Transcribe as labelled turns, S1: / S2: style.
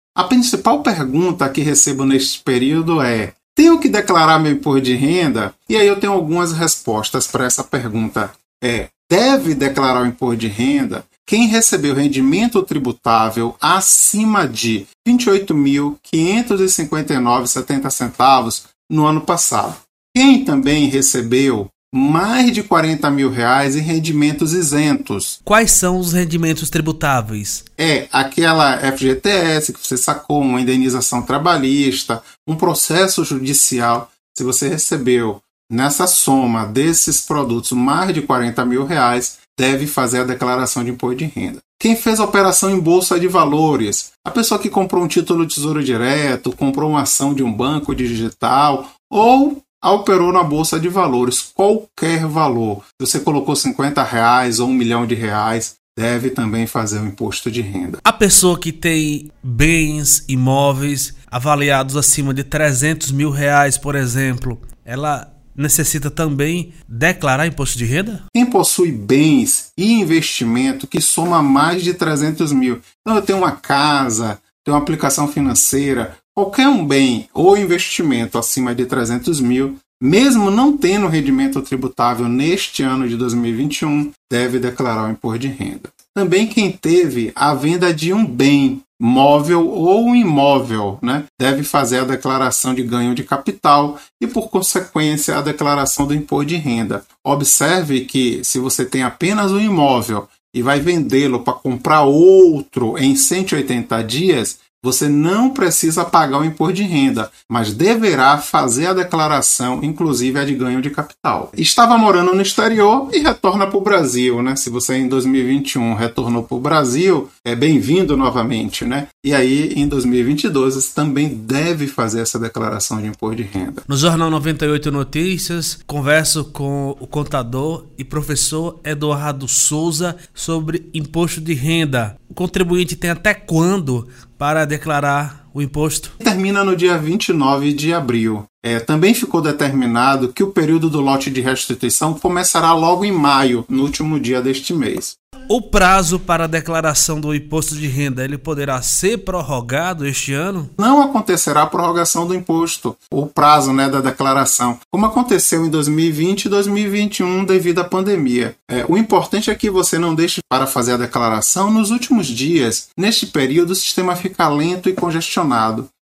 S1: A principal pergunta que recebo neste período é: tenho que declarar meu imposto de renda? E aí eu tenho algumas respostas para essa pergunta. Deve declarar o imposto de renda quem recebeu rendimento tributável acima de R$ 28.559,70 no ano passado. Quem também recebeu mais de R$ 40 mil em rendimentos isentos.
S2: Quais são os rendimentos tributáveis?
S1: Aquela FGTS que você sacou, uma indenização trabalhista, um processo judicial. Se você recebeu nessa soma desses produtos mais de R$ 40 mil, deve fazer a declaração de imposto de renda. Quem fez a operação em bolsa de valores, a pessoa que comprou um título de Tesouro Direto, comprou uma ação de um banco digital ou operou na bolsa de valores, qualquer valor. Se você colocou R$ 50 ou R$ 1 milhão, deve também fazer o imposto de renda.
S2: A pessoa que tem bens imóveis avaliados acima de R$ 300 mil, por exemplo, ela necessita também declarar imposto de renda?
S1: Quem possui bens e investimento que soma mais de 300 mil. Então eu tenho uma casa, tenho uma aplicação financeira, qualquer um bem ou investimento acima de 300 mil, mesmo não tendo rendimento tributável neste ano de 2021, deve declarar o imposto de renda. Também quem teve a venda de um bem móvel ou imóvel, deve fazer a declaração de ganho de capital e, por consequência, a declaração do imposto de renda. Observe que, se você tem apenas um imóvel e vai vendê-lo para comprar outro em 180 dias, você não precisa pagar o imposto de renda, mas deverá fazer a declaração, inclusive a de ganho de capital. Estava morando no exterior e retorna para o Brasil, Se você em 2021 retornou para o Brasil, é bem-vindo novamente, E aí, em 2022, você também deve fazer essa declaração de imposto de renda.
S2: No Jornal 98 Notícias, converso com o contador e professor Eduardo Souza sobre imposto de renda. O contribuinte tem até quando para declarar o imposto?
S1: Termina no dia 29 de abril. Também ficou determinado que o período do lote de restituição começará logo em maio, no último dia deste mês.
S2: O prazo para a declaração do imposto de renda, ele poderá ser prorrogado este ano?
S1: Não acontecerá a prorrogação do imposto, o prazo da declaração, como aconteceu em 2020 e 2021 devido à pandemia. O importante é que você não deixe para fazer a declaração nos últimos dias. Neste período, o sistema fica lento e congestionado.